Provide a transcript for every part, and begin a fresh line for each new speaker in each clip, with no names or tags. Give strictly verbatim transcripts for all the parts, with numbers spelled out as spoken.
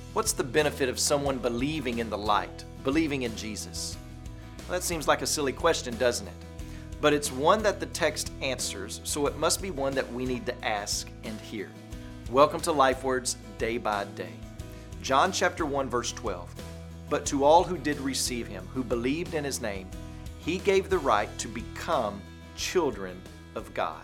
What's the benefit of someone believing in the light, believing in Jesus? Well, that seems like a silly question, doesn't it? But it's one that the text answers, so it must be one that we need to ask and hear. Welcome to Life Words Day by Day. John chapter one, verse twelve. But to all who did receive him, who believed in his name, he gave the right to become children of God.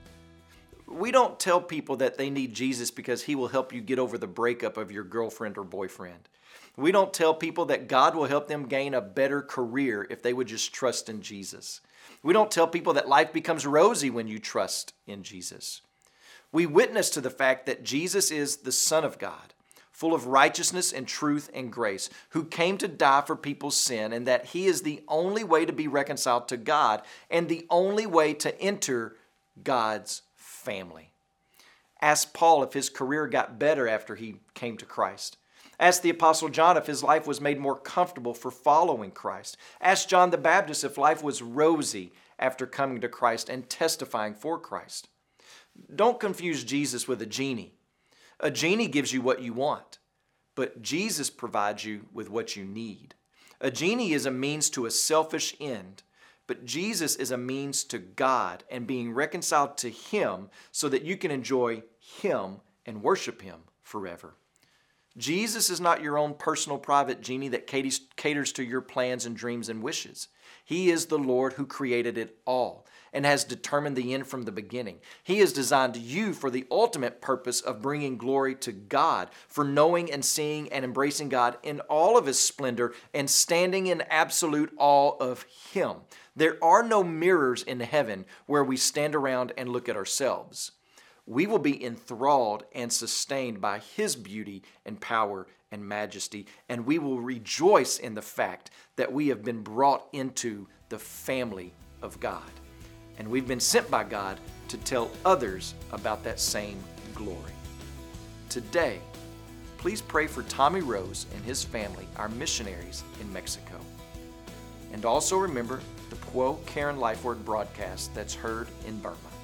We don't tell people that they need Jesus because he will help you get over the breakup of your girlfriend or boyfriend. We don't tell people that God will help them gain a better career if they would just trust in Jesus. We don't tell people that life becomes rosy when you trust in Jesus. We witness to the fact that Jesus is the Son of God, full of righteousness and truth and grace, who came to die for people's sin, and that he is the only way to be reconciled to God and the only way to enter God's family. Ask Paul if his career got better after he came to Christ. Ask the Apostle John if his life was made more comfortable for following Christ. Ask John the Baptist if life was rosy after coming to Christ and testifying for Christ. Don't confuse Jesus with a genie. A genie gives you what you want, but Jesus provides you with what you need. A genie is a means to a selfish end, but Jesus is a means to God and being reconciled to him so that you can enjoy him and worship him forever. Jesus is not your own personal private genie that caters to your plans and dreams and wishes. He is the Lord who created it all and has determined the end from the beginning. He has designed you for the ultimate purpose of bringing glory to God, for knowing and seeing and embracing God in all of his splendor and standing in absolute awe of him. There are no mirrors in heaven where we stand around and look at ourselves. We will be enthralled and sustained by his beauty and power and majesty, and we will rejoice in the fact that we have been brought into the family of God. And we've been sent by God to tell others about that same glory. Today, please pray for Tommy Rose and his family, our missionaries in Mexico. And also remember the Puo Karen Life Word broadcast that's heard in Burma.